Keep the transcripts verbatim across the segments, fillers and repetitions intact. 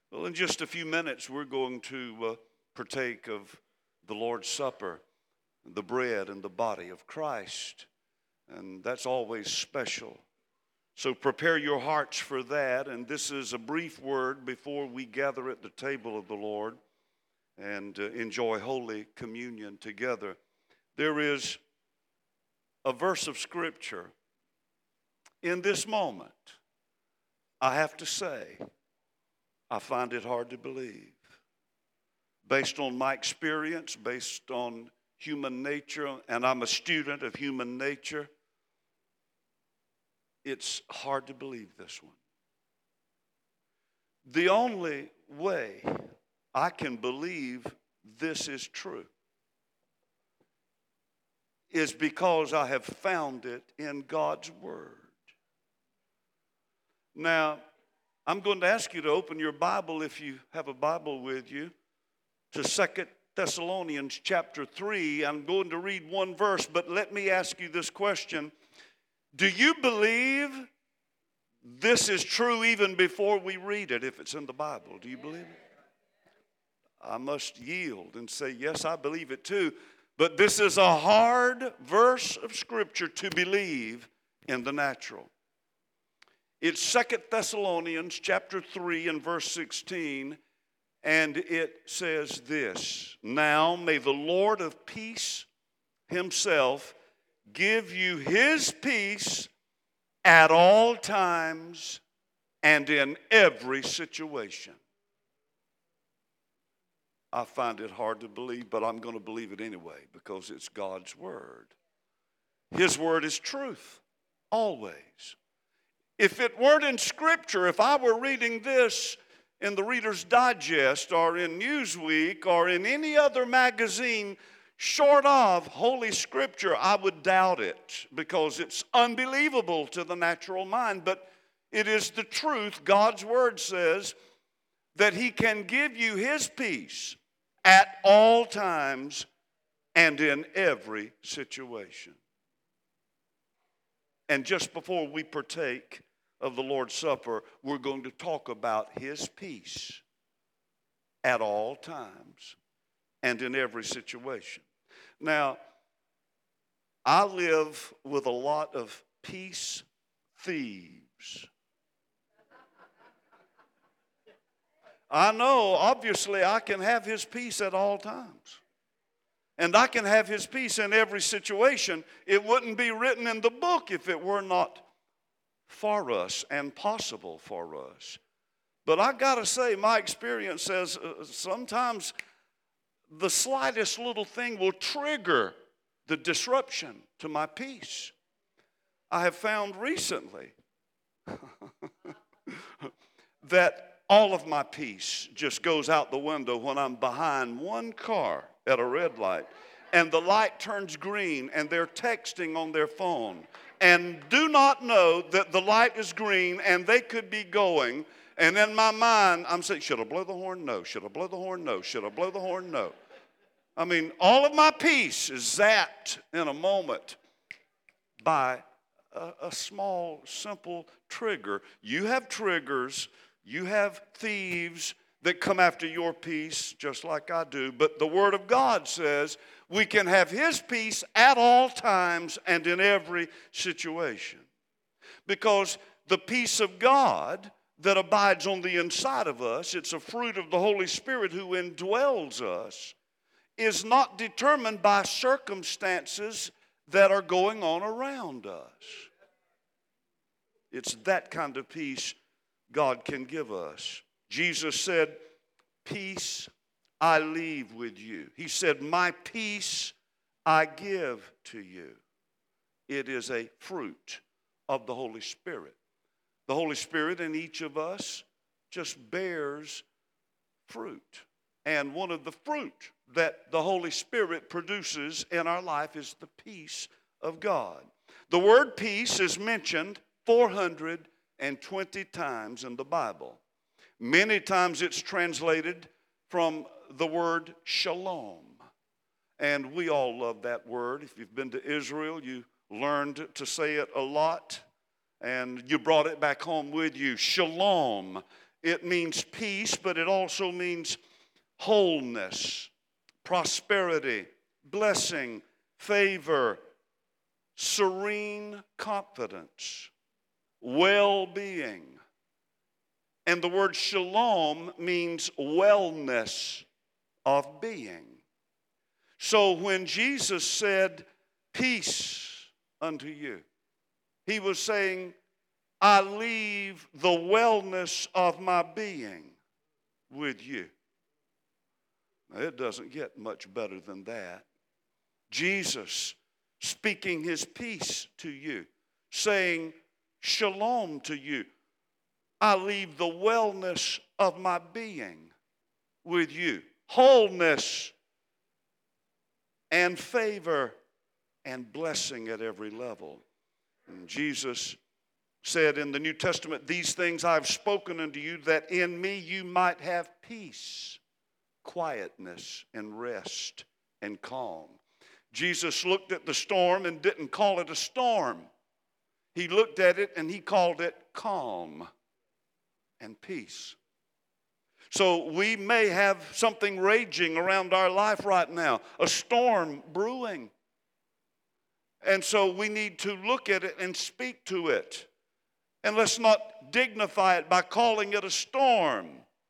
Well, in just a few minutes, we're going to uh, partake of the Lord's Supper, the bread and the body of Christ. And that's always special. So prepare your hearts for that. And this is a brief word before we gather at the table of the Lord and uh, enjoy Holy Communion together. There is a verse of Scripture in this moment. I have to say, I find it hard to believe. Based on my experience, based on human nature, and I'm a student of human nature, it's hard to believe this one. The only way I can believe this is true is because I have found it in God's Word. Now, I'm going to ask you to open your Bible, if you have a Bible with you, to Second Thessalonians chapter three. I'm going to read one verse, but let me ask you this question. Do you believe this is true even before we read it, if it's in the Bible? Do you believe it? I must yield and say, yes, I believe it too. But this is a hard verse of Scripture to believe in the natural. It's Second Thessalonians chapter three and verse sixteen, and it says this: Now may the Lord of peace himself give you his peace at all times and in every situation. I find it hard to believe, but I'm going to believe it anyway because it's God's Word. His Word is truth, always. If it weren't in Scripture, if I were reading this in the Reader's Digest or in Newsweek or in any other magazine short of Holy Scripture, I would doubt it because it's unbelievable to the natural mind. But it is the truth. God's Word says that He can give you His peace at all times and in every situation. And just before we partake of the Lord's Supper, we're going to talk about His peace at all times and in every situation. Now, I live with a lot of peace thieves. I know, obviously, I can have His peace at all times. And I can have His peace in every situation. It wouldn't be written in the book if it were not for us and possible for us. But I got to say, my experience says uh, sometimes the slightest little thing will trigger the disruption to my peace. I have found recently that all of my peace just goes out the window when I'm behind one car at a red light and the light turns green and they're texting on their phone and do not know that the light is green and they could be going. And in my mind, I'm saying, should I blow the horn? No. Should I blow the horn? No. Should I blow the horn? No. I mean, all of my peace is zapped in a moment by a, a small, simple trigger. You have triggers. You have thieves that come after your peace just like I do. But the Word of God says we can have His peace at all times and in every situation. Because the peace of God that abides on the inside of us, it's a fruit of the Holy Spirit who indwells us, is not determined by circumstances that are going on around us. It's that kind of peace God can give us. Jesus said, peace I leave with you. He said, my peace I give to you. It is a fruit of the Holy Spirit. The Holy Spirit in each of us just bears fruit. And one of the fruit that the Holy Spirit produces in our life is the peace of God. The word peace is mentioned four hundred twenty times in the Bible. Many times it's translated from the word shalom. And we all love that word. If you've been to Israel, you learned to say it a lot. And you brought it back home with you. Shalom It means peace, but it also means wholeness, prosperity, blessing, favor, serene confidence, well-being. And the word shalom means wellness of being. So when Jesus said, peace unto you, he was saying, I leave the wellness of my being with you. Now, it doesn't get much better than that. Jesus speaking his peace to you, saying, shalom to you. I leave the wellness of my being with you. Wholeness and favor and blessing at every level. And Jesus said in the New Testament, these things I've spoken unto you, that in me you might have peace, quietness, and rest, and calm. Jesus looked at the storm and didn't call it a storm. He looked at it and he called it calm and peace. So we may have something raging around our life right now, a storm brewing. And so we need to look at it and speak to it. And let's not dignify it by calling it a storm.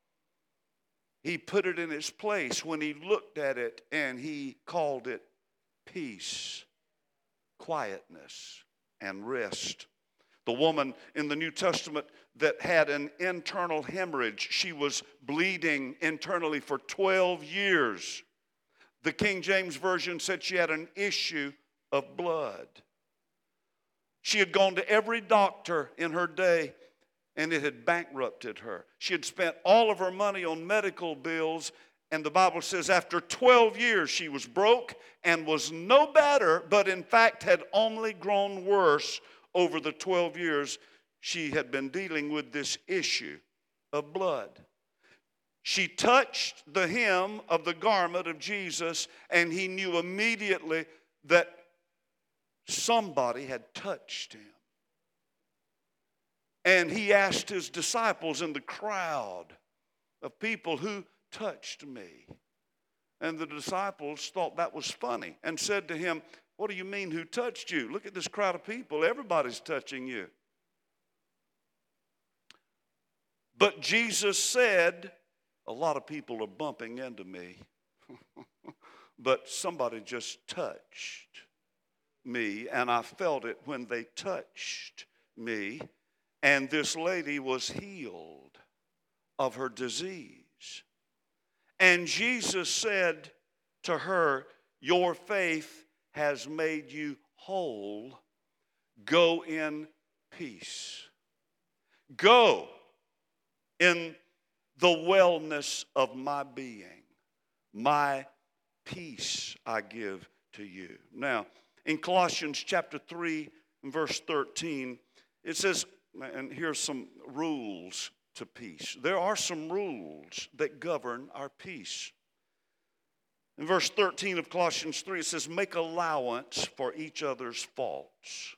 He put it in its place when he looked at it and he called it peace, quietness, and rest. The woman in the New Testament that had an internal hemorrhage, she was bleeding internally for twelve years. The King James Version said she had an issue of blood. She had gone to every doctor in her day, and it had bankrupted her. She had spent all of her money on medical bills, and the Bible says after twelve years she was broke and was no better, but in fact had only grown worse over the twelve years she had been dealing with this issue of blood. She touched the hem of the garment of Jesus, and he knew immediately that somebody had touched him. And he asked his disciples in the crowd of people, who touched me? And the disciples thought that was funny and said to him, what do you mean, who touched you? Look at this crowd of people. Everybody's touching you. But Jesus said, a lot of people are bumping into me. But somebody just touched me, and I felt it when they touched me. And this lady was healed of her disease. And Jesus said to her, your faith has made you whole. Go in peace. Go in the wellness of my being. My peace I give to you. Now, in Colossians chapter three, verse thirteen, it says, and here's some rules to peace. There are some rules that govern our peace. In verse thirteen of Colossians three, it says, make allowance for each other's faults.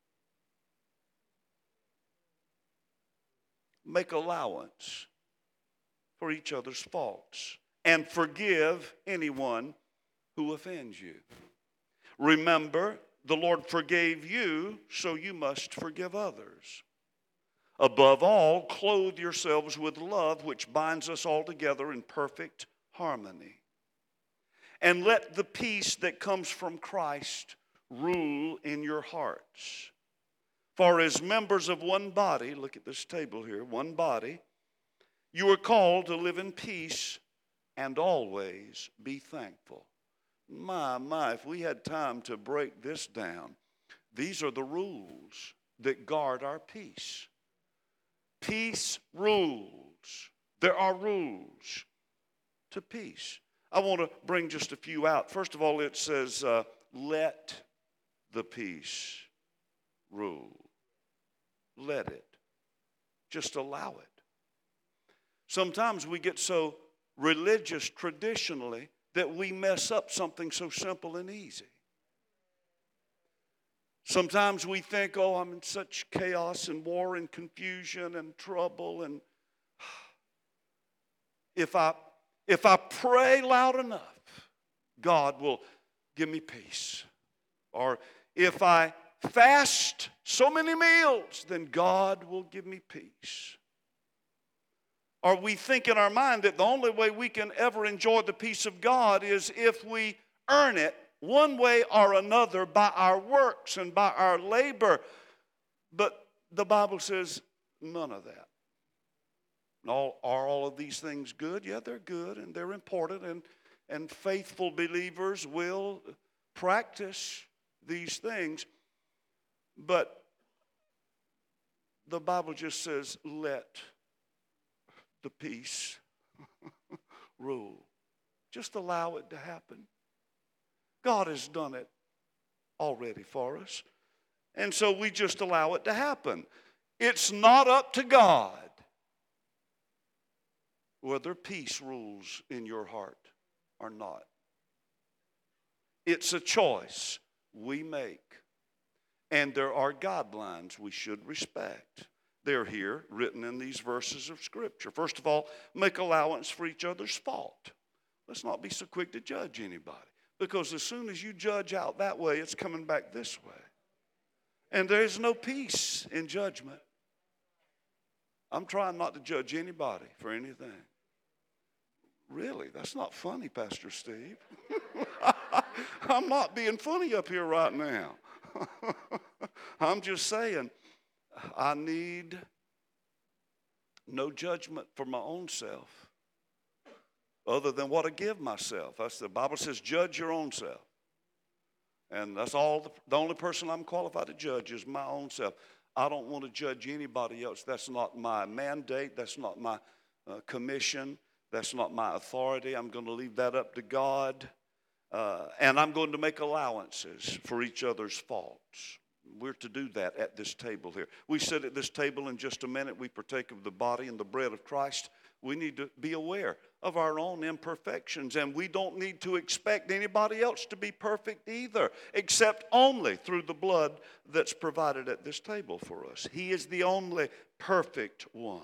Make allowance for each other's faults. And forgive anyone who offends you. Remember, the Lord forgave you, so you must forgive others. Above all, clothe yourselves with love, which binds us all together in perfect harmony. And let the peace that comes from Christ rule in your hearts. For as members of one body, look at this table here, one body, you are called to live in peace and always be thankful. My, my, if we had time to break this down, these are the rules that guard our peace. Peace rules. There are rules to peace. I want to bring just a few out. First of all, it says, uh, let the peace rule. Let it. Just allow it. Sometimes we get so religious traditionally that we mess up something so simple and easy. Sometimes we think, oh, I'm in such chaos and war and confusion and trouble, and If I, if I pray loud enough, God will give me peace. Or if I fast so many meals, then God will give me peace. Or we think in our mind that the only way we can ever enjoy the peace of God is if we earn it one way or another by our works and by our labor. But the Bible says none of that. All, are all of these things good? Yeah, they're good and they're important, and, and faithful believers will practice these things. But the Bible just says, let the peace rule. Just allow it to happen. God has done it already for us. And so we just allow it to happen. It's not up to God whether peace rules in your heart or not. It's a choice we make. And there are guidelines we should respect. They're here, written in these verses of Scripture. First of all, make allowance for each other's fault. Let's not be so quick to judge anybody. Because as soon as you judge out that way, it's coming back this way. And there is no peace in judgment. I'm trying not to judge anybody for anything. Really, that's not funny, Pastor Steve. I'm not being funny up here right now. I'm just saying, I need no judgment for my own self other than what I give myself. That's the Bible says, judge your own self. And that's all, the, the only person I'm qualified to judge is my own self. I don't want to judge anybody else. That's not my mandate. That's not my uh, commission. That's not my authority. I'm going to leave that up to God. Uh, and I'm going to make allowances for each other's faults. We're to do that at this table here. We sit at this table in just a minute. We partake of the body and the bread of Christ. We need to be aware of our own imperfections, and we don't need to expect anybody else to be perfect either, except only through the blood that's provided at this table for us. He is the only perfect one.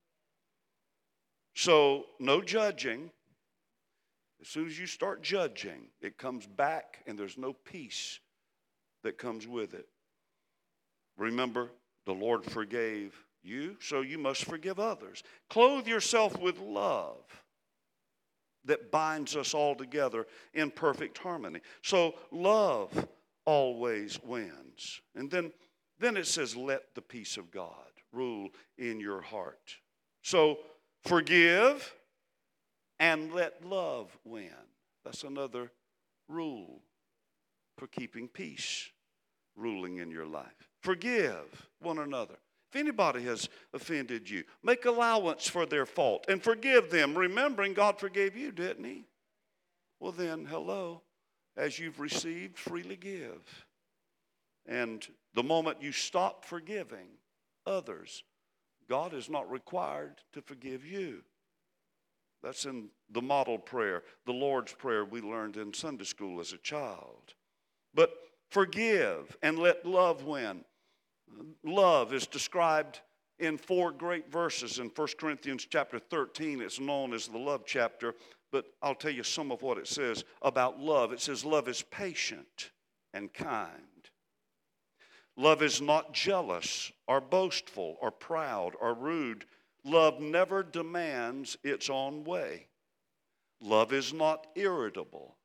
So, no judging. As soon as you start judging, it comes back, and there's no peace that comes with it. Remember, the Lord forgave you, so you must forgive others. Clothe yourself with love that binds us all together in perfect harmony. So love always wins. And then, then it says, let the peace of God rule in your heart. So forgive and let love win. That's another rule for keeping peace ruling in your life. Forgive one another. If anybody has offended you, make allowance for their fault and forgive them, remembering God forgave you, didn't he? Well then, hello, as you've received, freely give. And the moment you stop forgiving others, God is not required to forgive you. That's in the model prayer, the Lord's Prayer we learned in Sunday school as a child. But forgive and let love win. Love is described in four great verses in First Corinthians chapter thirteen. It's known as the love chapter, but I'll tell you some of what it says about love. It says love is patient and kind. Love is not jealous or boastful or proud or rude. Love never demands its own way. Love is not irritable.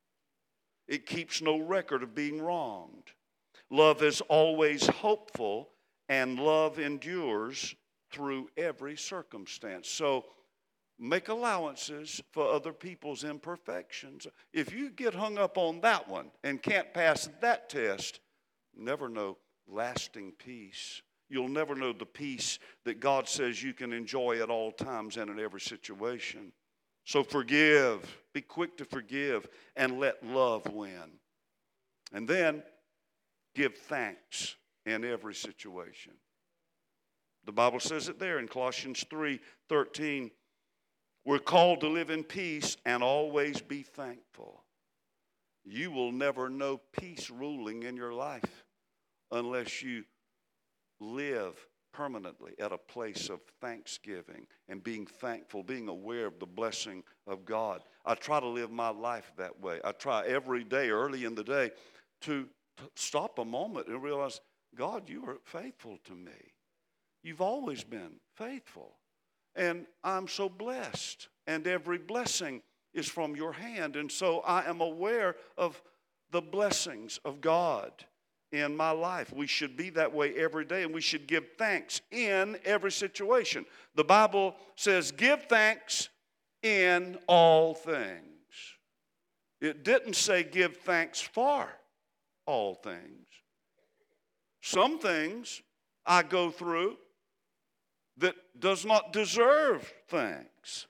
It keeps no record of being wronged. Love is always hopeful, and love endures through every circumstance. So make allowances for other people's imperfections. If you get hung up on that one and can't pass that test, never know lasting peace. You'll never know the peace that God says you can enjoy at all times and in every situation. So forgive. Be quick to forgive and let love win. And then give thanks in every situation. The Bible says it there in Colossians three thirteen. We're called to live in peace and always be thankful. You will never know peace ruling in your life unless you live permanently at a place of thanksgiving and being thankful, being aware of the blessing of God. I try to live my life that way. I try every day, early in the day, to, to stop a moment and realize, God, you are faithful to me. You've always been faithful. And I'm so blessed. And every blessing is from your hand. And so I am aware of the blessings of God in my life. We should be that way every day, and we should give thanks in every situation. The Bible says, give thanks in all things. It didn't say give thanks for all things. Some things I go through that does not deserve thanks.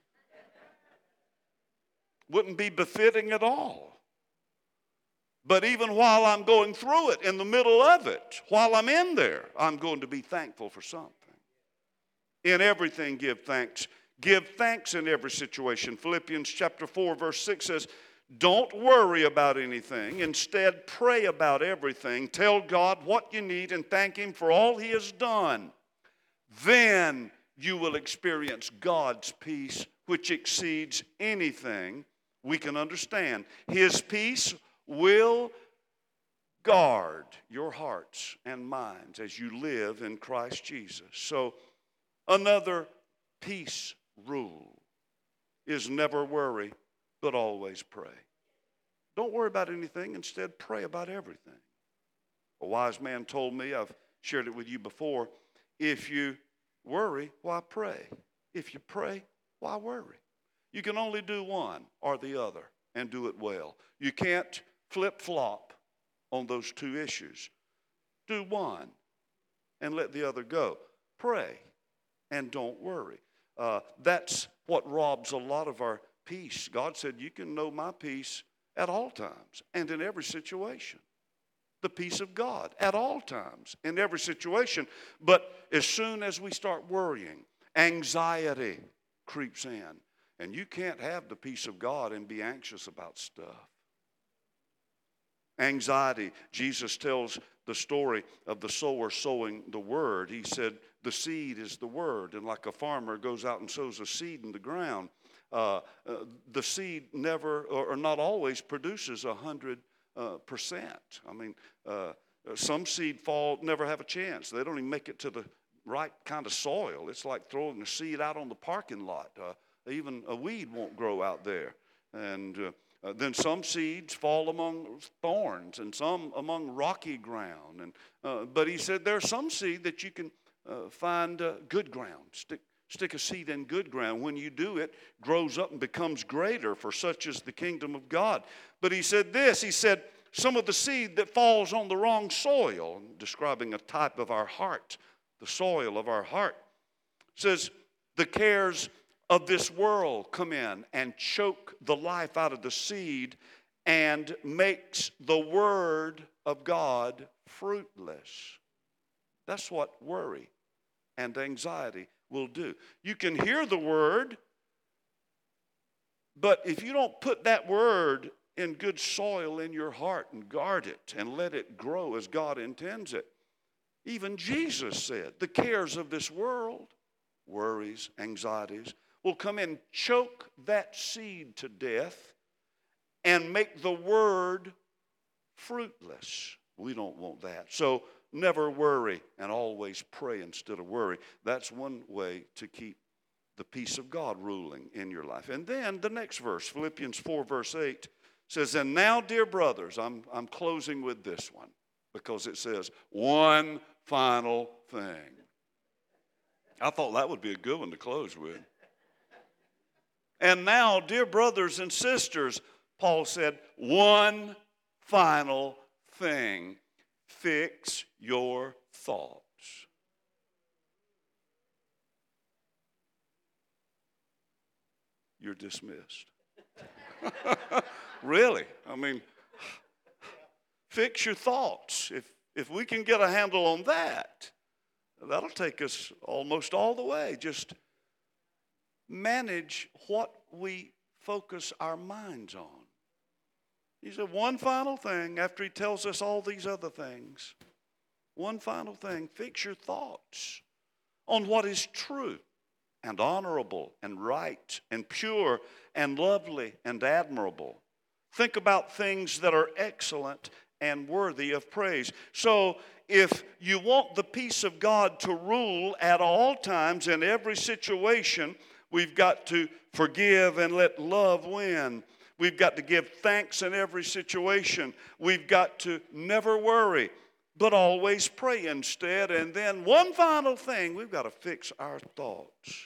Wouldn't be befitting at all. But even while I'm going through it, in the middle of it, while I'm in there, I'm going to be thankful for something. In everything, give thanks. Give thanks in every situation. Philippians chapter four, verse six says, don't worry about anything. Instead, pray about everything. Tell God what you need and thank Him for all He has done. Then you will experience God's peace, which exceeds anything we can understand. His peace will guard your hearts and minds as you live in Christ Jesus. So another peace rule is never worry, but always pray. Don't worry about anything. Instead, pray about everything. A wise man told me, I've shared it with you before, if you worry, why pray? If you pray, why worry? You can only do one or the other and do it well. You can't flip-flop on those two issues. Do one and let the other go. Pray and don't worry. Uh, that's what robs a lot of our peace. God said, you can know my peace at all times and in every situation. The peace of God at all times in every situation. But as soon as we start worrying, anxiety creeps in. And you can't have the peace of God and be anxious about stuff. Anxiety. Jesus tells the story of the sower sowing the word. He said the seed is the word. And like a farmer goes out and sows a seed in the ground, uh, uh, the seed never or, or not always produces a hundred uh, percent. I mean, uh, some seed fall never have a chance. They don't even make it to the right kind of soil. It's like throwing a seed out on the parking lot. Uh, even a weed won't grow out there. And uh, Uh, then some seeds fall among thorns and some among rocky ground. And uh, but he said there's some seed that you can uh, find uh, good ground. Stick, stick a seed in good ground. When you do, it grows up and becomes greater, for such is the kingdom of God. But he said this, he said, some of the seed that falls on the wrong soil, describing a type of our heart, the soil of our heart, says the cares of this world come in and choke the life out of the seed and makes the word of God fruitless. That's what worry and anxiety will do. You can hear the word, but if you don't put that word in good soil in your heart and guard it and let it grow as God intends it, even Jesus said, the cares of this world, worries, anxieties, will come and choke that seed to death and make the word fruitless. We don't want that. So never worry and always pray instead of worry. That's one way to keep the peace of God ruling in your life. And then the next verse, Philippians four, verse eight, says, and now, dear brothers, I'm, I'm closing with this one because it says, one final thing. I thought that would be a good one to close with. And now, dear brothers and sisters, Paul said, one final thing. Fix your thoughts. You're dismissed. Really? I mean, fix your thoughts. If, if we can get a handle on that, that'll take us almost all the way. Just manage what we focus our minds on. He said one final thing after he tells us all these other things. One final thing, fix your thoughts. on what is true and honorable and right and pure and lovely and admirable. Think about things that are excellent and worthy of praise. So if you want the peace of God to rule at all times in every situation, we've got to forgive and let love win. We've got to give thanks in every situation. We've got to never worry, but always pray instead. And then one final thing, we've got to fix our thoughts.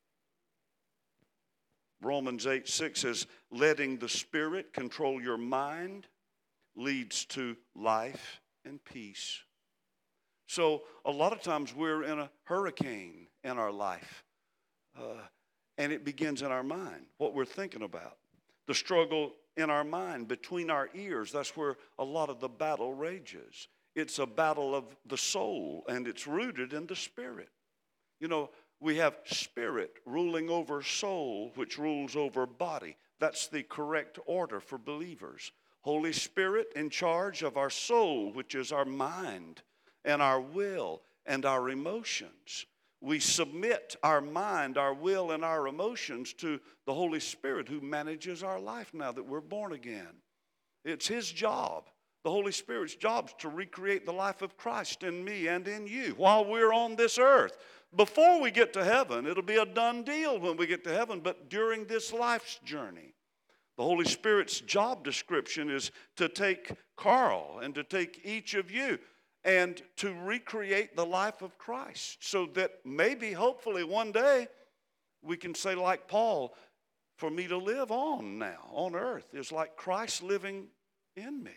Romans eight six says, letting the Spirit control your mind leads to life and peace. So a lot of times we're in a hurricane in our life, uh, and it begins in our mind, what we're thinking about. The struggle in our mind, between our ears, that's where a lot of the battle rages. It's a battle of the soul, and it's rooted in the Spirit. You know, we have spirit ruling over soul, which rules over body. That's the correct order for believers. Holy Spirit in charge of our soul, which is our mind and our will and our emotions. We submit our mind, our will, and our emotions to the Holy Spirit who manages our life now that we're born again. It's His job. The Holy Spirit's job is to recreate the life of Christ in me and in you while we're on this earth. Before we get to heaven, it'll be a done deal when we get to heaven, but during this life's journey, the Holy Spirit's job description is to take Carl and to take each of you and to recreate the life of Christ so that maybe, hopefully, one day we can say like Paul, for me to live on now on earth is like Christ living in me.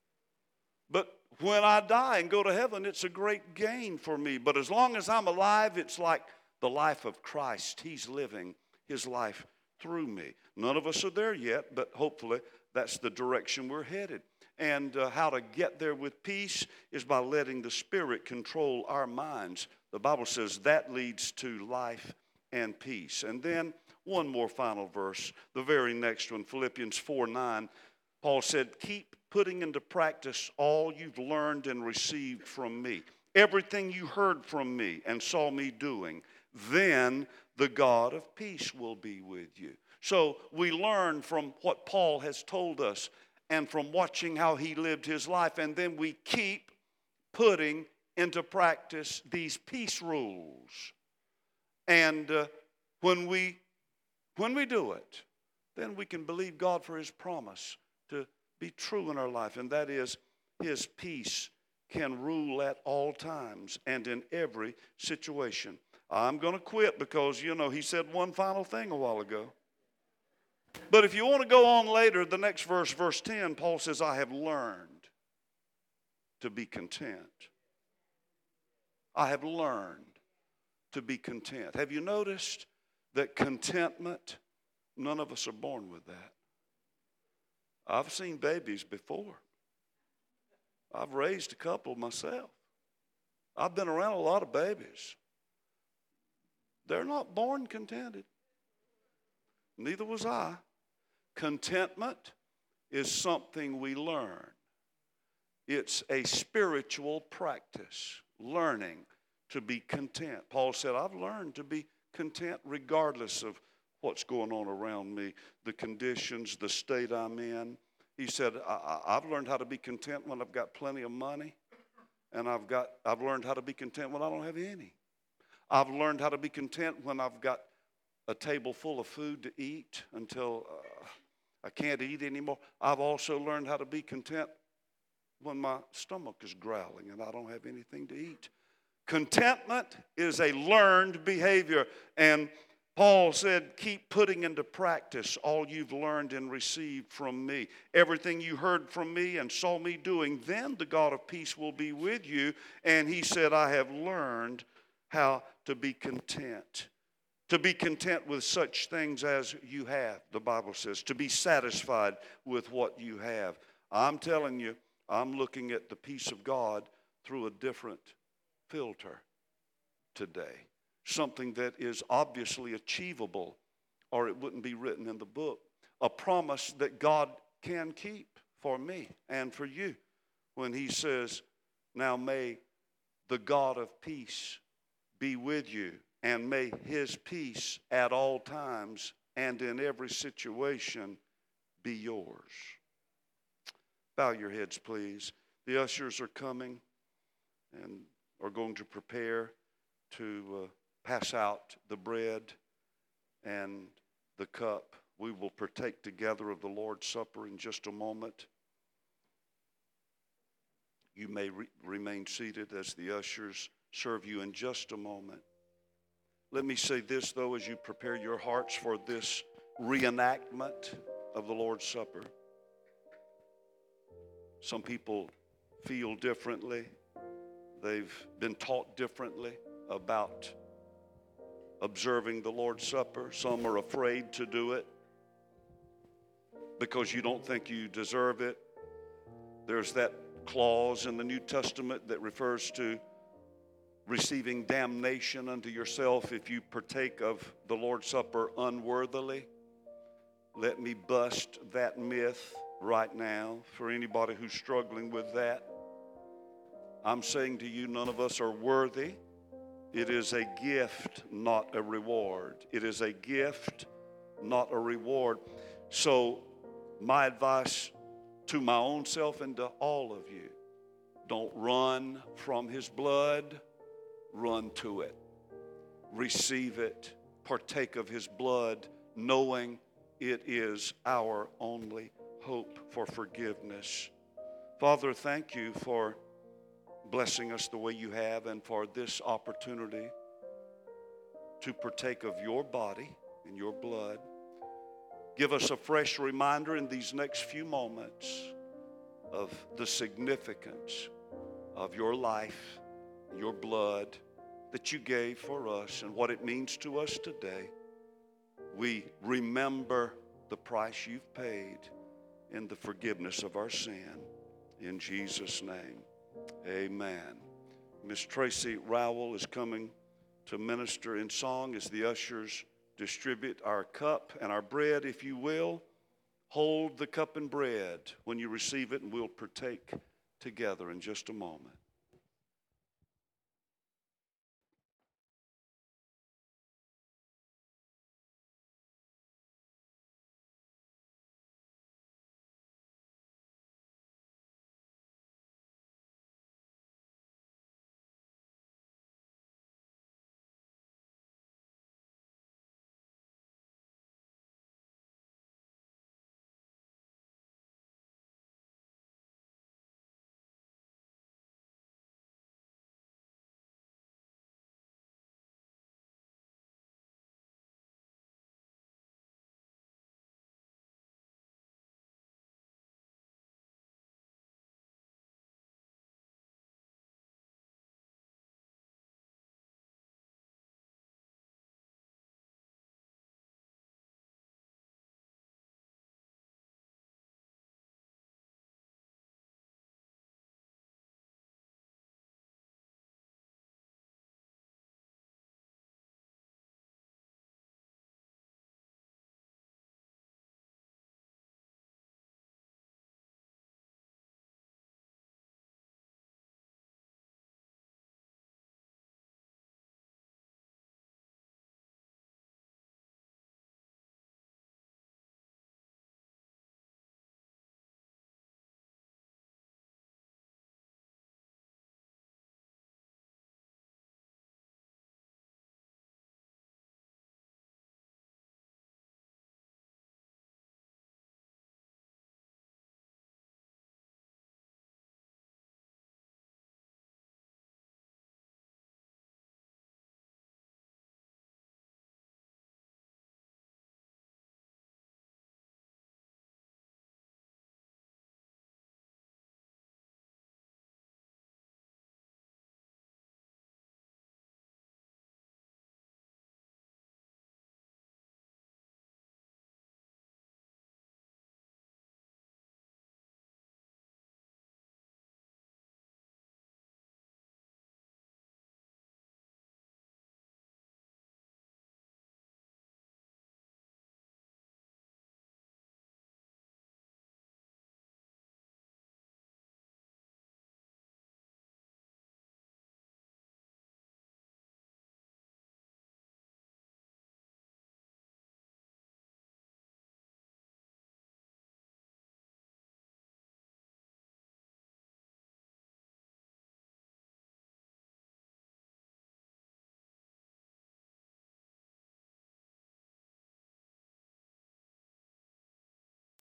But when I die and go to heaven, it's a great gain for me. But as long as I'm alive, it's like the life of Christ. He's living His life through me. None of us are there yet, but hopefully that's the direction we're headed. And uh, how to get there with peace is by letting the Spirit control our minds. The Bible says that leads to life and peace. And then one more final verse, the very next one, Philippians four nine. Paul said, keep putting into practice all you've learned and received from me. Everything you heard from me and saw me doing, then the God of peace will be with you. So we learn from what Paul has told us and from watching how he lived his life, and then we keep putting into practice these peace rules. And uh, when we when we do it, then we can believe God for His promise to be true in our life, and that is His peace can rule at all times and in every situation. I'm going to quit because, you know, he said one final thing a while ago. But if you want to go on later, the next verse, verse ten, Paul says, I have learned to be content. I have learned to be content. Have you noticed that contentment, none of us are born with that? I've seen babies before. I've raised a couple myself. I've been around a lot of babies. They're not born contented. Neither was I. Contentment is something we learn. It's a spiritual practice, learning to be content. Paul said, I've learned to be content regardless of what's going on around me, the conditions, the state I'm in. He said, I, I, I've learned how to be content when I've got plenty of money, and I've got I've learned how to be content when I don't have any. I've learned how to be content when I've got a table full of food to eat until uh, I can't eat anymore. I've also learned how to be content when my stomach is growling and I don't have anything to eat. Contentment is a learned behavior, and Paul said, keep putting into practice all you've learned and received from me. Everything you heard from me and saw me doing, then the God of peace will be with you. And he said, I have learned how to be content. To be content with such things as you have, the Bible says. To be satisfied with what you have. I'm telling you, I'm looking at the peace of God through a different filter today. Something that is obviously achievable, or it wouldn't be written in the book. A promise that God can keep for me and for you when he says, now may the God of peace be with you, and may his peace at all times and in every situation be yours. Bow your heads, please. The ushers are coming and are going to prepare to uh, pass out the bread and the cup. We will partake together of the Lord's Supper in just a moment. You may re- remain seated as the ushers serve you in just a moment. Let me say this, though, as you prepare your hearts for this reenactment of the Lord's Supper. Some people feel differently. They've been taught differently about observing the Lord's Supper. Some are afraid to do it because you don't think you deserve it. There's that clause in the New Testament that refers to receiving damnation unto yourself if you partake of the Lord's Supper unworthily. Let me bust that myth right now for anybody who's struggling with that. I'm saying to you, none of us are worthy. It is a gift, not a reward. It is a gift, not a reward. So my advice to my own self and to all of you, don't run from his blood. Run to it. Receive it. Partake of his blood, knowing it is our only hope for forgiveness. Father, thank you for blessing us the way you have and for this opportunity to partake of your body and your blood. Give us a fresh reminder in these next few moments of the significance of your life, your blood that you gave for us and what it means to us today. We remember the price you've paid in the forgiveness of our sin. In Jesus' name, amen. Miss Tracy Rowell is coming to minister in song as the ushers distribute our cup and our bread. If you will, hold the cup and bread when you receive it, and we'll partake together in just a moment.